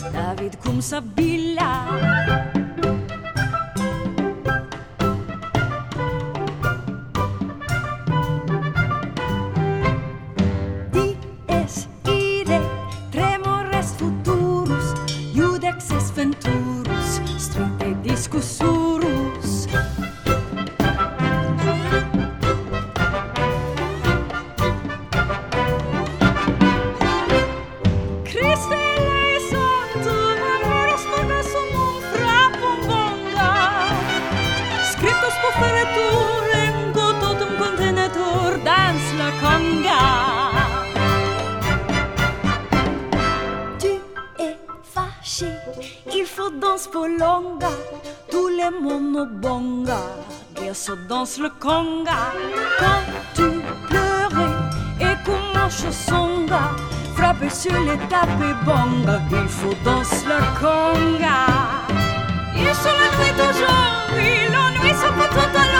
David Kumsabilla. Dies ide, tremores futurus, iudex es venturus, strite discussurus. Il faut danse polonga, tous les monobonga, Gerso danse le conga. Quand tu pleurais et comment chaussonga, frapper sur les tapis bonga, il faut danse le conga. Il se la nuit toujours, oui, l'ennui ça peut tout à l'heure.